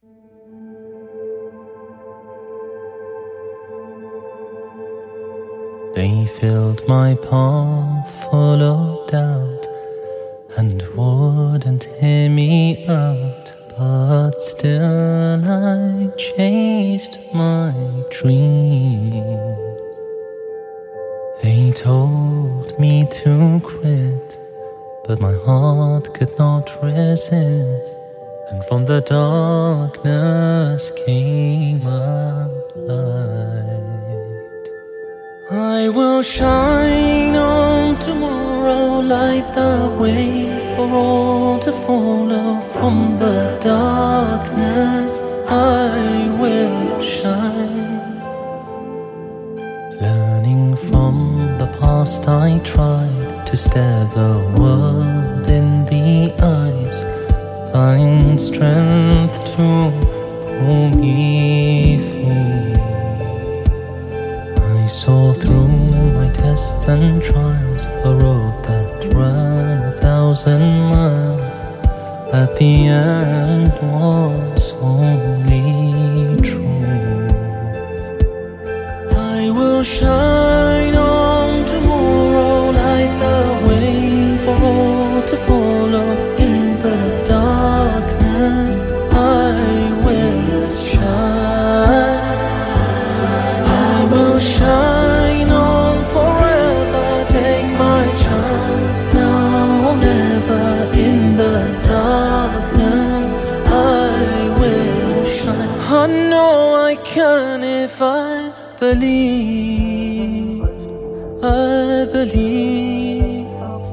They filled my path full of doubt and wouldn't hear me out, but still I chased my dreams. They told me to quit, but my heart could not resist, and from the darkness came a light. I will shine on tomorrow, light the way for all to follow. From the darkness I will shine. Learning from the past, I tried to stare the world in the eyes, find strength to pull me through. I saw through my tests and trials, a road that ran 1,000 miles. At the end was only truth. I will shine on tomorrow, light the way for all to follow. In the darkness I will shine. I will shine on forever, take my chance now or never. In the darkness I will shine. I know I can if I believe. I believe.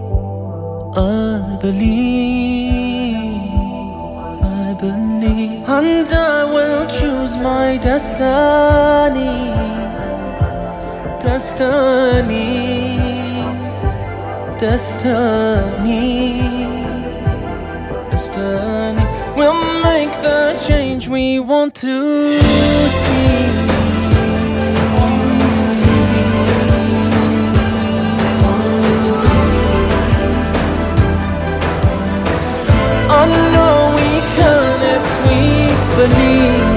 I believe. I believe. And I will choose my destiny. Destiny. Destiny. Destiny. We'll make the change we want to see. I know we can if we believe.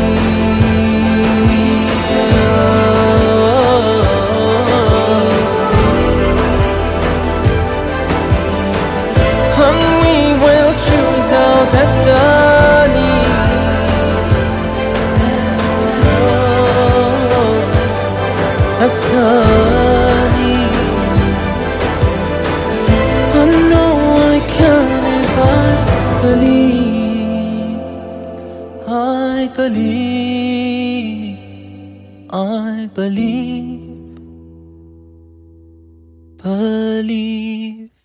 And we will choose our destiny. Destiny. I know I can if I believe. I believe. I believe. Believe.